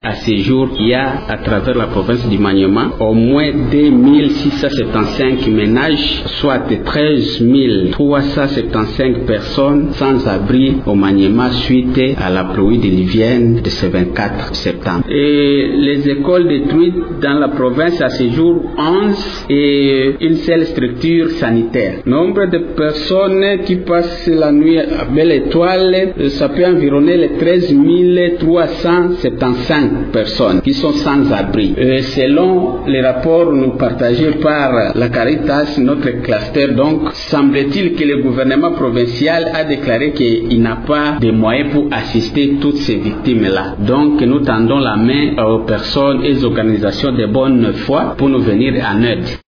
À ce jour, il y a à travers la province du Maniema au moins 2675 ménages, soit 13 375 personnes sans abri au Maniema suite à la pluie diluvienne de ce 24 septembre. Et les écoles détruites dans la province à ce jour 11 et une seule structure sanitaire. Nombre de personnes qui passent la nuit à Belle Étoile, ça peut environner les 13 375 personnes qui sont sans abri. Selon les rapports nous partagés par la Caritas, notre cluster, donc, semble-t-il que le gouvernement provincial a déclaré qu'il n'a pas de moyens pour assister toutes ces victimes-là. Donc, nous tendons la main aux personnes et aux organisations de bonne foi pour nous venir en aide.